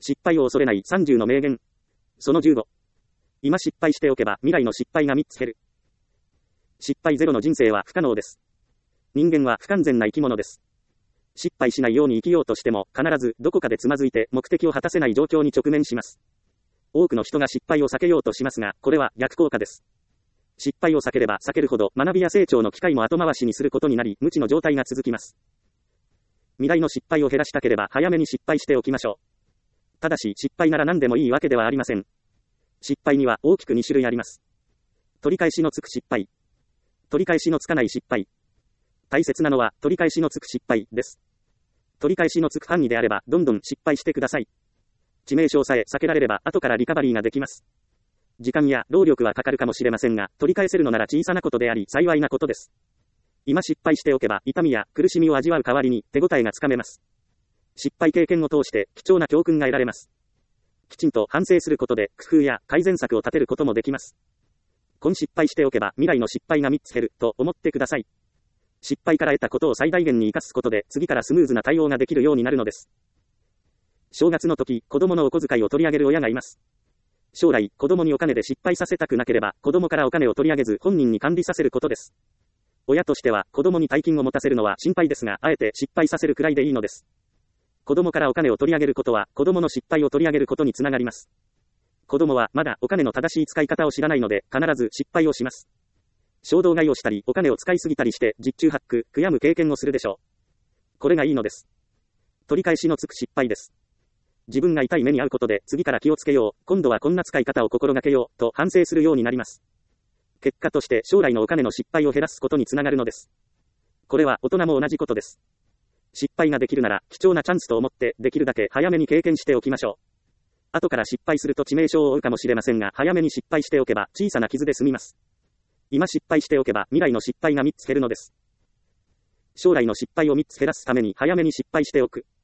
失敗を恐れない30の名言。その15。今失敗しておけば未来の失敗が3つ減る。失敗ゼロの人生は不可能です。人間は不完全な生き物です。失敗しないように生きようとしても、必ずどこかでつまずいて目的を果たせない状況に直面します。多くの人が失敗を避けようとしますが、これは逆効果です。失敗を避ければ避けるほど学びや成長の機会も後回しにすることになり、無知の状態が続きます。未来の失敗を減らしたければ早めに失敗しておきましょう。ただし失敗なら何でもいいわけではありません。失敗には大きく2種類あります。取り返しのつく失敗。取り返しのつかない失敗。大切なのは取り返しのつく失敗です。取り返しのつく範囲であればどんどん失敗してください。致命傷さえ避けられれば後からリカバリーができます。時間や労力はかかるかもしれませんが、取り返せるのなら小さなことであり幸いなことです。今失敗しておけば痛みや苦しみを味わう代わりに手応えがつかめます。失敗経験を通して貴重な教訓が得られます。きちんと反省することで工夫や改善策を立てることもできます。今失敗しておけば未来の失敗が3つ減ると思ってください。失敗から得たことを最大限に生かすことで次からスムーズな対応ができるようになるのです。正月の時、子供のお小遣いを取り上げる親がいます。将来、子供にお金で失敗させたくなければ、子供からお金を取り上げず本人に管理させることです。親としては子供に大金を持たせるのは心配ですが、あえて失敗させるくらいでいいのです。子供からお金を取り上げることは、子供の失敗を取り上げることにつながります。子供はまだお金の正しい使い方を知らないので、必ず失敗をします。衝動買いをしたり、お金を使いすぎたりして、十中八九、悔やむ経験をするでしょう。これがいいのです。取り返しのつく失敗です。自分が痛い目に遭うことで、次から気をつけよう、今度はこんな使い方を心がけよう、と反省するようになります。結果として将来のお金の失敗を減らすことにつながるのです。これは大人も同じことです。失敗ができるなら貴重なチャンスと思ってできるだけ早めに経験しておきましょう。後から失敗すると致命傷を負うかもしれませんが、早めに失敗しておけば小さな傷で済みます。今失敗しておけば未来の失敗が3つ減るのです。将来の失敗を3つ減らすために早めに失敗しておく。